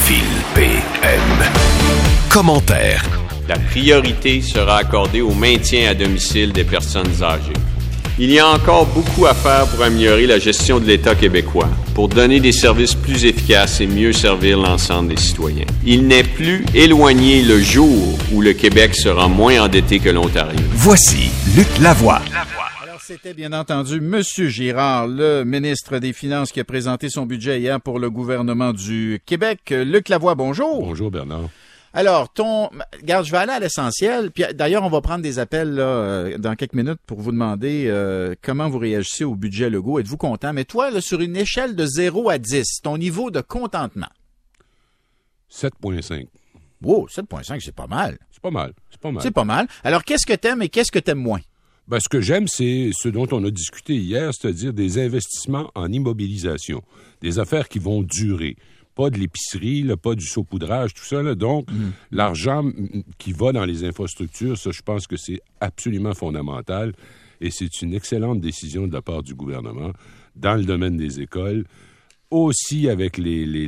Fil PM. Commentaire. La priorité sera accordée au maintien à domicile des personnes âgées. Il y a encore beaucoup à faire pour améliorer la gestion de l'État québécois, pour donner des services plus efficaces et mieux servir l'ensemble des citoyens. Il n'est plus éloigné le jour où le Québec sera moins endetté que l'Ontario. Voici Luc Lavoie. Alors, c'était bien entendu M. Girard, le ministre des Finances, qui a présenté son budget hier pour le gouvernement du Québec. Luc Lavoie, bonjour. Bonjour, Bernard. Alors, regarde, je vais aller à l'essentiel. Puis d'ailleurs, on va prendre des appels là, dans quelques minutes pour vous demander comment vous réagissez au budget Legault. Êtes-vous content? Mais toi, là, sur une échelle de 0 à 10, ton niveau de contentement? 7,5. Wow, 7,5, c'est pas mal. C'est pas mal. C'est pas mal. Alors, qu'est-ce que t'aimes et qu'est-ce que t'aimes moins? Ben, ce que j'aime, c'est ce dont on a discuté hier, c'est-à-dire des investissements en immobilisation, des affaires qui vont durer. Pas de l'épicerie, là, pas du saupoudrage, tout ça. Là. Donc, l'argent qui va dans les infrastructures, ça, je pense que c'est absolument fondamental. Et c'est une excellente décision de la part du gouvernement dans le domaine des écoles. Aussi avec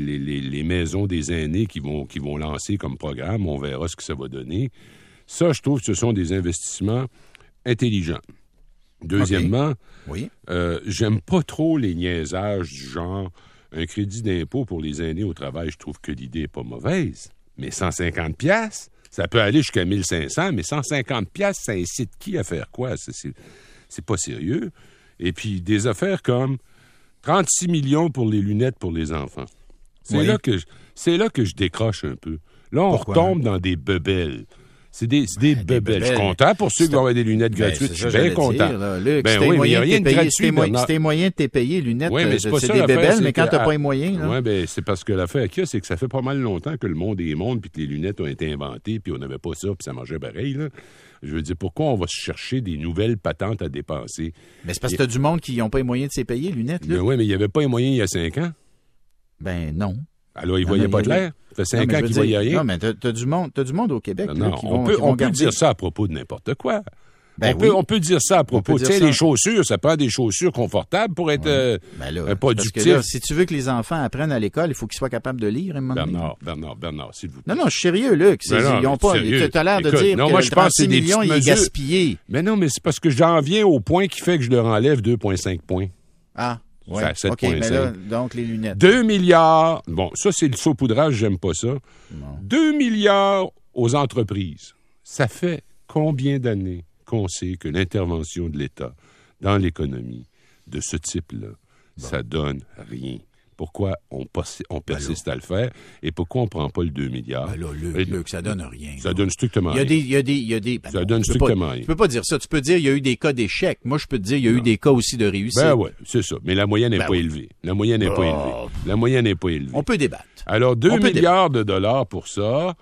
les maisons des aînés qui vont lancer comme programme. On verra ce que ça va donner. Ça, je trouve que ce sont des investissements intelligents. Deuxièmement, Oui. J'aime pas trop les niaisages du genre un crédit d'impôt pour les aînés au travail. Je trouve que l'idée n'est pas mauvaise. Mais 150 $, ça peut aller jusqu'à 1500, mais 150 $, ça incite qui à faire quoi? C'est pas sérieux. Et puis, des affaires comme 36 millions pour les lunettes pour les enfants. C'est là que je décroche un peu. Là, on retombe dans des bebelles. C'est des bebelles. Je suis content pour ceux qui vont avoir des lunettes gratuites. Je suis bien content. Luc, oui, mais il n'y a rien de gratuit. C'était moyen de te payer lunettes, oui, mais c'est des bebelles, mais quand t'as pas les moyens... Oui, bien, c'est parce que l'affaire qu'il y a, c'est que ça fait pas mal longtemps que le monde est monde, puis que les lunettes ont été inventées, puis on n'avait pas ça, puis ça marchait pareil, là. Je veux dire, pourquoi on va se chercher des nouvelles patentes à dépenser? Mais c'est parce que t'as du monde qui n'ont pas les moyens de se payer, lunettes, là. Ben oui, mais il n'y avait pas les moyens il y a 5 ans. Ben non. Alors, ils ne voyaient pas de l'air. Ça fait 5 ans qu'ils ne voyaient rien. Non, mais t'as du monde au Québec. Non, là, on peut dire ça à propos de n'importe quoi. Ben on peut dire ça à propos. Tu sais, les chaussures, ça prend des chaussures confortables pour être productif. Parce que là, si tu veux que les enfants apprennent à l'école, il faut qu'ils soient capables de lire. Bernard, s'il vous plaît. Non, je suis sérieux, Luc. Ils ont pas. Tu as l'air de dire que moi, je pense 36 millions, il est gaspillé. Mais non, mais c'est parce que j'en viens au point qui fait que je leur enlève 2,5 points. Ah. Oui, OK, mais là, donc les lunettes. 2 milliards, bon, ça c'est le saupoudrage, j'aime pas ça. Non. 2 milliards aux entreprises. Ça fait combien d'années qu'on sait que l'intervention de l'État dans l'économie de ce type-là, ça donne rien? Pourquoi on persiste à le faire et pourquoi on ne prend pas le 2 milliards? Ben là, Luc, ça donne rien. Ça donne strictement rien. Il y a des ça donne strictement rien. Tu peux pas dire ça. Tu peux dire il y a eu des cas d'échec. Moi, je peux te dire il y a eu des cas aussi de réussite. Ben oui, c'est ça. Mais la moyenne n'est pas élevée. La moyenne n'est pas élevée. On peut débattre. Alors, 2 milliards de dollars pour ça,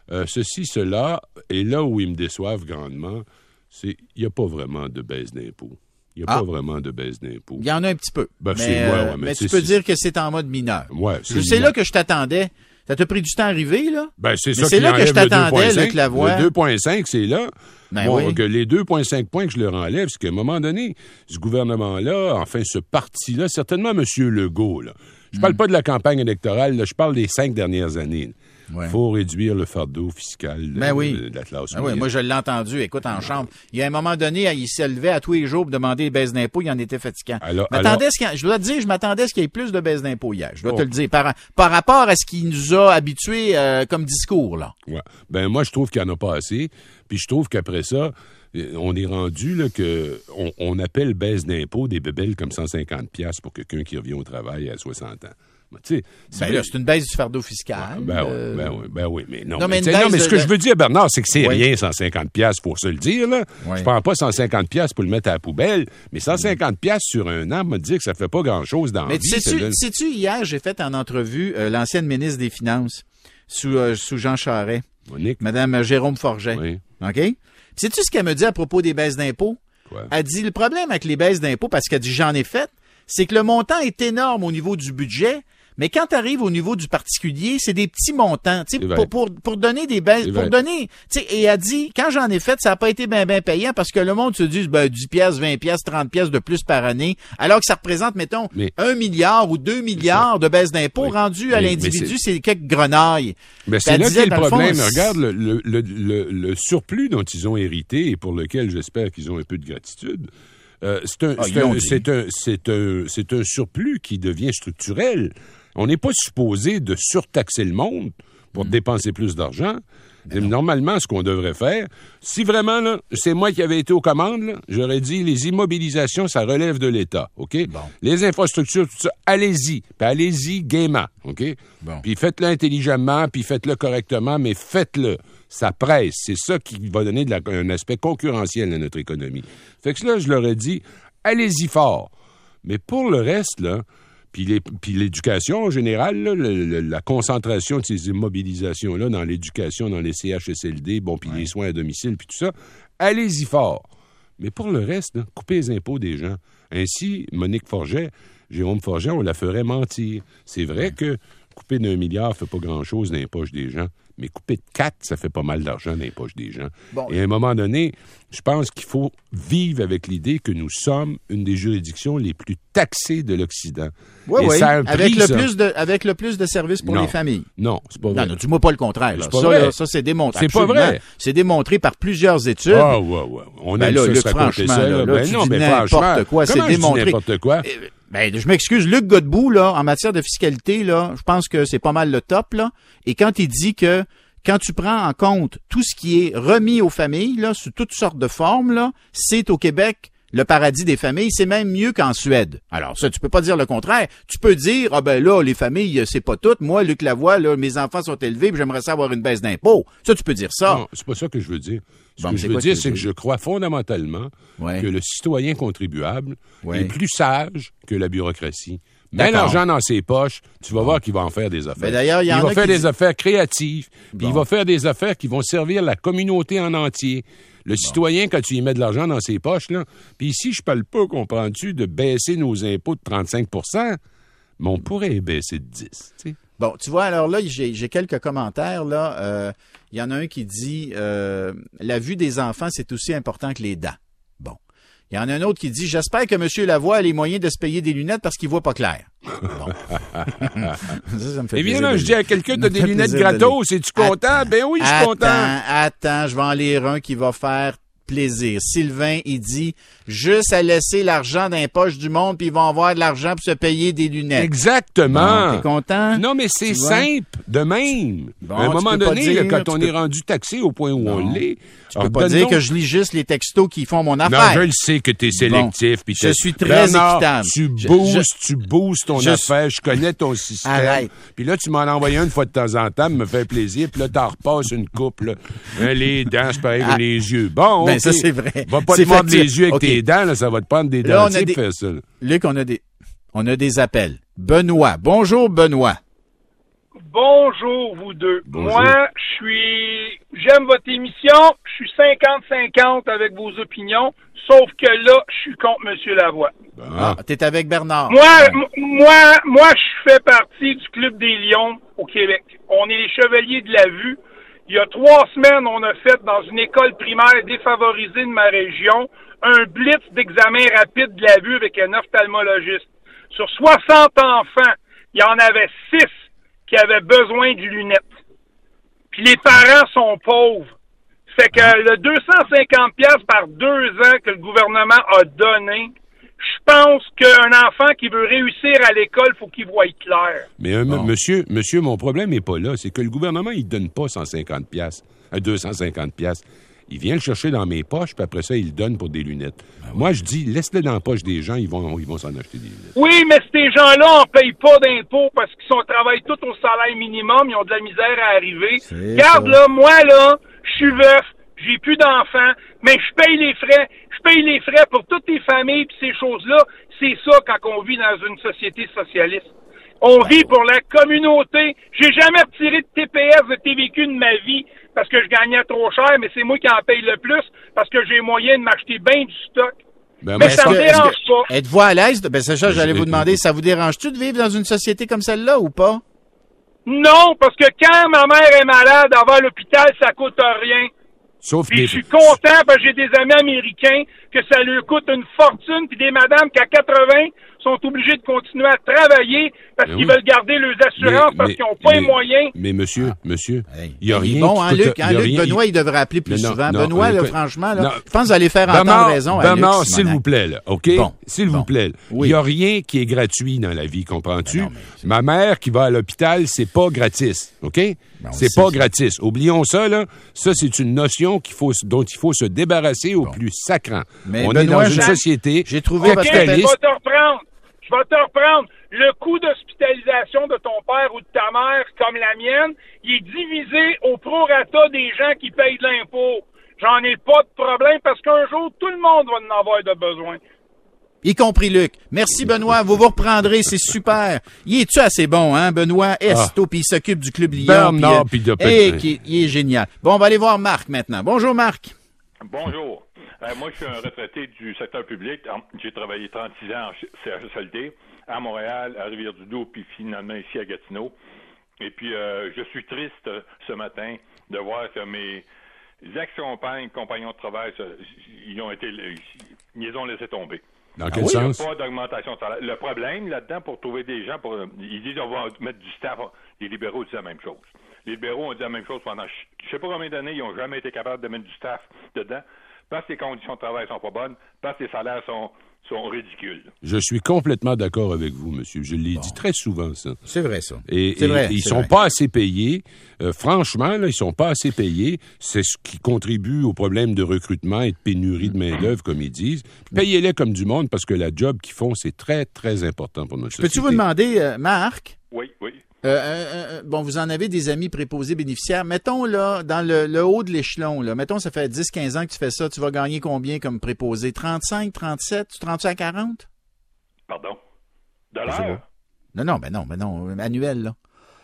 cela, et là où ils me déçoivent grandement, c'est qu'il n'y a pas vraiment de baisse d'impôts. Il n'y a pas vraiment de baisse d'impôts. Il y en a un petit peu. Mais tu peux dire que c'est en mode mineur. Ouais, c'est là que je t'attendais. Ça t'a pris du temps à arriver, là? Ben, c'est ça. Mais c'est là que je t'attendais, Luc Lavoie. Le 2,5, c'est là. Oui. Que les 2,5 points que je leur enlève, c'est qu'à un moment donné, ce gouvernement-là, enfin, ce parti-là, certainement M. Legault, là. Je parle pas de la campagne électorale, là, je parle des 5 dernières années. Il faut réduire le fardeau fiscal de la classe moyenne. Oui, moi, je l'ai entendu, écoute, en chambre. Il y a un moment donné, il se levait à tous les jours pour demander des baisses d'impôts. Il en était fatigant. Je dois te dire, je m'attendais à ce qu'il y ait plus de baisses d'impôts hier. Je dois te le dire. Par rapport à ce qu'il nous a habitués comme discours, là. Ouais. Ben, moi, je trouve qu'il n'y en a pas assez. Puis je trouve qu'après ça, on est rendu là que on appelle baisse d'impôts des bébelles comme 150$ pour quelqu'un qui revient au travail à 60 ans. C'est une baisse du fardeau fiscal. Ben oui, mais non. Mais ce que je veux dire, Bernard, c'est que c'est rien, 150$, pour se le dire, là. Je prends pas 150$ pour le mettre à la poubelle, mais 150$ sur un an, me dire que ça fait pas grand-chose dans la vie. Mais sais-tu, hier, j'ai fait en entrevue l'ancienne ministre des Finances sous Jean Charest. Monique. Madame Jérôme Forget. Oui. OK? Sais-tu ce qu'elle me dit à propos des baisses d'impôts? Quoi? Elle dit, le problème avec les baisses d'impôts, parce qu'elle dit, j'en ai fait, c'est que le montant est énorme au niveau du budget, Mais quand tu arrives au niveau du particulier, c'est des petits montants. Tu sais, pour donner des baisses, pour donner, tu sais, et elle dit, quand j'en ai fait, ça n'a pas été bien payant parce que le monde se dit, 10 piastres, 20 piastres, 30 piastres de plus par année, alors que ça représente, mettons, 1 milliard ou 2 milliards de baisse d'impôts rendus à l'individu, c'est quelques grenailles. Mais c'est là qu'est le problème. Regarde le surplus dont ils ont hérité et pour lequel j'espère qu'ils ont un peu de gratitude. C'est un surplus qui devient structurel. On n'est pas supposé de surtaxer le monde pour dépenser plus d'argent. Normalement, ce qu'on devrait faire, si vraiment, là, c'est moi qui avais été aux commandes, là, j'aurais dit, les immobilisations, ça relève de l'État, OK? Bon. Les infrastructures, tout ça, allez-y. Puis allez-y gaiement, OK? Bon. Puis faites-le intelligemment, puis faites-le correctement, mais faites-le. Ça presse. C'est ça qui va donner un aspect concurrentiel à notre économie. Fait que là, je leur ai dit, allez-y fort. Mais pour le reste, là, puis l'éducation en général, là, la concentration de ces immobilisations-là dans l'éducation, dans les CHSLD, puis les soins à domicile, puis tout ça, allez-y fort. Mais pour le reste, là, coupez les impôts des gens. Ainsi, Jérôme Forget, on la ferait mentir. C'est vrai que couper d'1 milliard ne fait pas grand-chose dans les poches des gens, mais couper de 4, ça fait pas mal d'argent dans les poches des gens. Bon, et à un moment donné, je pense qu'il faut vivre avec l'idée que nous sommes une des juridictions les plus taxées de l'Occident. Oui, oui, avec le plus de services pour les familles. Non, c'est pas vrai. Non, dis-moi pas le contraire. Là. C'est pas vrai. Ça, c'est démontré. C'est pas vrai. C'est démontré par plusieurs études. Ah, ouais. On a Luc, franchement, n'importe quoi. C'est démontré. N'importe quoi. Je m'excuse, Luc Godbout, là, en matière de fiscalité, là, je pense que c'est pas mal le top, là. Et quand il dit que quand tu prends en compte tout ce qui est remis aux familles, là, sous toutes sortes de formes, là, c'est au Québec le paradis des familles, c'est même mieux qu'en Suède. Alors ça, tu peux pas dire le contraire. Tu peux dire, là, les familles, c'est pas toutes. Moi, Luc Lavoie, là, mes enfants sont élevés, puis j'aimerais ça avoir une baisse d'impôts. Ça, tu peux dire ça. Non, c'est pas ça que je veux dire. Ce que je veux dire, c'est que je crois fondamentalement que le citoyen contribuable est plus sage que la bureaucratie. Mets l'argent dans ses poches, tu vas voir qu'il va en faire des affaires. Mais d'ailleurs, il va faire des affaires créatives, puis il va faire des affaires qui vont servir la communauté en entier. Le citoyen, quand tu y mets de l'argent dans ses poches, là, puis ici, je parle pas, comprends-tu, de baisser nos impôts de 35 %, mais on pourrait les baisser de 10 %. Bon, tu vois, alors là, j'ai quelques commentaires. Là, il y en a un qui dit la vue des enfants, c'est aussi important que les dents. Bon. Il y en a un autre qui dit j'espère que M. Lavoie a les moyens de se payer des lunettes parce qu'il voit pas clair. Bon. ça me fait évidemment, je dis à quelqu'un tu as des lunettes gratos, es-tu content? Ben oui, je suis content. Attends, je vais en lire un qui va faire plaisir. Sylvain, il dit juste à laisser l'argent dans les poches du monde, puis ils vont avoir de l'argent pour se payer des lunettes. Exactement. Bon, t'es content? Non, mais c'est simple, de même. Bon, à un moment donné, quand on est rendu taxé au point où on l'est, tu peux pas dire que je lis juste les textos qui font mon affaire. Non, je le sais que t'es sélectif. Bon, je suis très équitable. Tu boostes ton affaire. Je connais ton système. Arrête. Puis là, tu m'en envoies une fois de temps en temps, me fait plaisir. Puis là, t'en repasses une coupe. Là. Les dents, c'est pareil que les yeux. Bon, ben, ça, c'est vrai. Va pas te mordre les yeux avec tes dents. Là, ça va te prendre des dentiers pour faire ça. Là. Luc, on a des appels. Benoît. Bonjour, Benoît. Bonjour, vous deux. Bonjour. Moi, j'aime votre émission. Je suis 50-50 avec vos opinions. Sauf que là, je suis contre M. Lavoie. T'es avec Bernard. Moi, je fais partie du Club des Lions au Québec. On est les chevaliers de la vue. Il y a 3 semaines, on a fait dans une école primaire défavorisée de ma région un blitz d'examen rapide de la vue avec un ophtalmologiste. Sur 60 enfants, il y en avait 6 qui avaient besoin de lunettes. Puis les parents sont pauvres. Fait que le 250$ par 2 ans que le gouvernement a donné, je pense qu'un enfant qui veut réussir à l'école, faut qu'il voie clair. Mais monsieur, mon problème n'est pas là. C'est que le gouvernement, il donne pas 150$, 250$. Il vient le chercher dans mes poches, puis après ça, il le donne pour des lunettes. Moi, je dis, laisse-le dans la poche des gens, ils vont s'en acheter des lunettes. Oui, mais ces gens-là, on paye pas d'impôts parce qu'ils travaillent tous au salaire minimum, ils ont de la misère à arriver. Regarde, là, moi, là, je suis veuf, j'ai plus d'enfants, mais je paye les frais. Je paye les frais pour toutes les familles, puis ces choses-là, c'est ça quand on vit dans une société socialiste. On vit pour la communauté. J'ai jamais retiré de TPS, de TVQ de ma vie parce que je gagnais trop cher, mais c'est moi qui en paye le plus parce que j'ai moyen de m'acheter bien du stock. Mais ça me dérange pas. Êtes-vous à l'aise? Ben, c'est ça, j'allais vous demander, ça vous dérange-tu de vivre dans une société comme celle-là ou pas? Non, parce que quand ma mère est malade, avoir à l'hôpital, ça coûte rien. Sauf puis je suis content parce que j'ai des amis américains que ça leur coûte une fortune, puis des madames qui à 80 sont obligées de continuer à travailler parce qu'ils veulent garder leurs assurances parce qu'ils n'ont pas les moyens. Mais monsieur, il y a rien. Bon, Luc, Benoît, il devrait appeler plus souvent. Benoît, là, franchement, là, je pense que vous allez faire entendre raison à Luc. Bernard, s'il vous plaît, là, OK? S'il vous plaît. Il n'y a rien qui est gratuit dans la vie, comprends-tu? Ma mère qui va à l'hôpital, c'est pas gratis, OK? C'est pas gratis. Oublions ça, là. Ça, c'est une notion dont il faut se débarrasser au plus sacrant. Mais on Benoît, est dans une société capitaliste. Je vais te reprendre. Le coût d'hospitalisation de ton père ou de ta mère, comme la mienne, il est divisé au prorata des gens qui payent de l'impôt. J'en ai pas de problème parce qu'un jour, tout le monde va en avoir de besoin. Y compris Luc. Merci, Benoît. Vous reprendrez. C'est super. Il est-tu assez bon, hein, Benoît? Puis il s'occupe du Club Lyon. Bernard, il est génial. Bon, on va aller voir Marc maintenant. Bonjour, Marc. Bonjour. Moi, je suis un retraité du secteur public. J'ai travaillé 36 ans en CHSLD, à Montréal, à Rivière-du-Loup, puis finalement ici à Gatineau. Et puis, je suis triste ce matin de voir que mes compagnons de travail, ils les ont laissé tomber. Dans quel sens? Il n'y a pas d'augmentation de salaire. Le problème là-dedans, pour trouver des gens, ils disent on va mettre du staff. Les libéraux disent la même chose. Les libéraux ont dit la même chose pendant je ne sais pas combien d'années, ils n'ont jamais été capables de mettre du staff dedans. Parce que les conditions de travail sont pas bonnes, parce que les salaires sont ridicules. Je suis complètement d'accord avec vous, monsieur. Je l'ai dit très souvent, ça. C'est vrai, ça. Ils sont pas assez payés. Franchement, là, ils sont pas assez payés. C'est ce qui contribue au problème de recrutement et de pénurie de main-d'œuvre, comme ils disent. Payez-les comme du monde parce que la job qu'ils font, c'est très, très important pour notre société. Peux-tu vous demander, Marc? Oui. Bon, vous en avez des amis préposés bénéficiaires. Mettons, là, dans le haut de l'échelon, là, mettons, ça fait 10-15 ans que tu fais ça, tu vas gagner combien comme préposé? 35, 37? Tu te rends-tu à 40? Pardon? De l'heure? Non, annuel, là.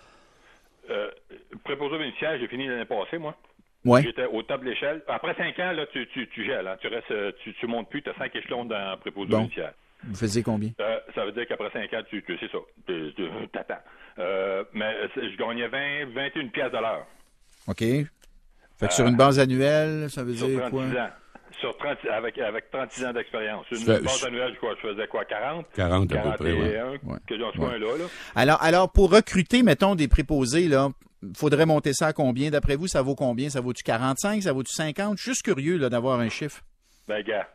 Préposé bénéficiaire, j'ai fini l'année passée, moi. Ouais. J'étais au top de l'échelle. Après 5 ans, là, tu gèles, hein. Tu montes plus, tu as 5 échelons dans préposé bénéficiaire. Vous faisiez combien? Ça veut dire qu'après 5 ans, c'est ça. T'attends. Mais je gagnais 21 piastres de l'heure. OK. Fait que sur une base annuelle, ça veut dire quoi? Sur 30 ans. Avec 36 ans d'expérience. Une base annuelle, je faisais quoi? 40? 40 à peu près, que dans ce coin-là. Alors, pour recruter, mettons, des préposés, là, faudrait monter ça à combien? D'après vous, ça vaut combien? Ça vaut-tu 45? Ça vaut-tu 50? Je suis juste curieux, là, d'avoir un chiffre. Ben, gars,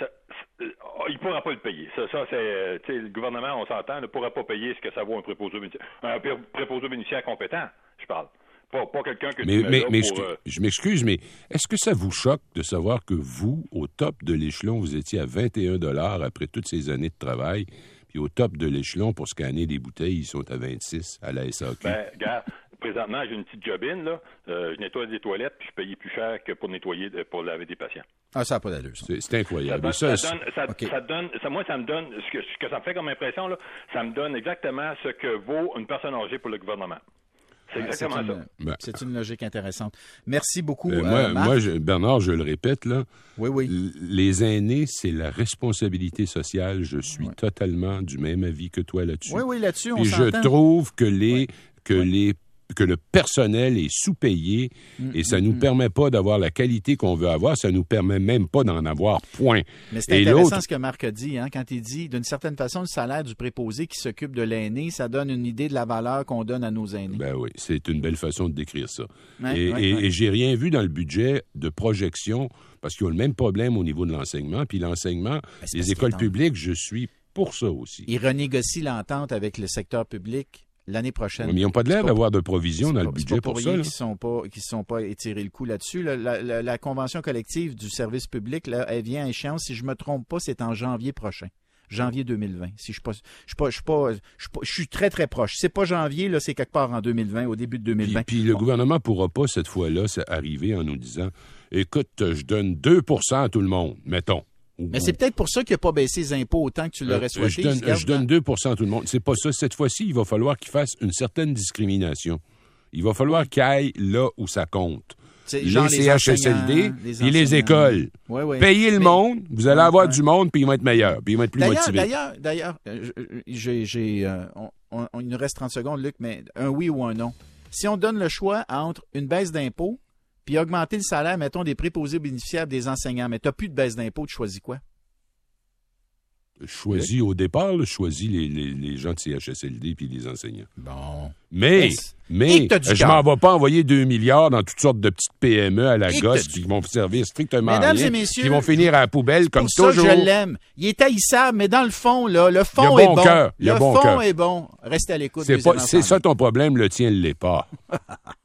il ne pourra pas le payer. Ça c'est, le gouvernement, on s'entend, ne pourra pas payer ce que ça vaut un préposé bénéficiaire. Un préposé bénéficiaire compétent, je parle. Pas quelqu'un que je m'excuse, mais est-ce que ça vous choque de savoir que vous, au top de l'échelon, vous étiez à 21 $ après toutes ces années de travail, puis au top de l'échelon, pour scanner des bouteilles, ils sont à 26 à la SAQ? Ben, regarde, présentement, j'ai une petite jobine, là. Je nettoie des toilettes, puis je payais plus cher que pour laver des patients. Ah, ça n'a pas d'allure, ça. C'est incroyable. Moi, ça me donne, ce que ça me fait comme impression, là, ça me donne exactement ce que vaut une personne âgée pour le gouvernement. C'est exactement ça. C'est une logique intéressante. Merci beaucoup, Marc. Bernard, je le répète, là. Oui. Les aînés, c'est la responsabilité sociale. Je suis totalement du même avis que toi là-dessus. Oui, là-dessus, on s'entend. Et je trouve que le personnel est sous-payé et ça nous permet pas d'avoir la qualité qu'on veut avoir, ça nous permet même pas d'en avoir, point. Mais c'est intéressant ce que Marc a dit, hein, quand il dit, d'une certaine façon, le salaire du préposé qui s'occupe de l'aîné, ça donne une idée de la valeur qu'on donne à nos aînés. Ben oui, c'est une belle façon de décrire ça. Et j'ai rien vu dans le budget de projection, parce qu'ils ont le même problème au niveau de l'enseignement, puis l'enseignement, les écoles publiques, je suis pour ça aussi. Ils renégocient l'entente avec le secteur public l'année prochaine. Mais ils n'ont pas de l'air d'avoir de provision dans le budget pour ça. Ils ne se sont pas étirés le coup là-dessus. La convention collective du service public, là, elle vient à échéance. Si je ne me trompe pas, c'est en janvier prochain. Janvier 2020. Si je suis très, très proche. C'est pas janvier, là, c'est quelque part en 2020, au début de 2020. Puis le gouvernement ne pourra pas, cette fois-là, arriver en nous disant « Écoute, je donne 2 % à tout le monde, mettons. » Mais c'est peut-être pour ça qu'il n'a pas baissé les impôts autant que tu l'aurais souhaité. Je donne 2 % à tout le monde. C'est pas ça. Cette fois-ci, il va falloir qu'il fasse une certaine discrimination. Il va falloir qu'il aille là où ça compte. les CHSLD et les écoles. Oui. Payez le monde, vous allez avoir du monde, puis ils vont être meilleurs, puis ils vont être plus motivés. D'ailleurs, il nous reste 30 secondes, Luc, mais un oui ou un non. Si on donne le choix entre une baisse d'impôts puis augmenter le salaire, mettons, des préposés bénéficiaires des enseignants, mais tu n'as plus de baisse d'impôts, tu choisis quoi? Au départ, je choisis les gens de CHSLD puis les enseignants. Bon. Mais je m'en vais pas envoyer 2 milliards dans toutes sortes de petites PME à la gosse qui vont servir strictement à rien, qui vont finir à la poubelle comme toujours. Ça, je l'aime. Il est haïssable, mais dans le fond, là, le fond est bon. Le fond est bon. Restez à l'écoute. C'est ça ton problème, le tien ne l'est pas.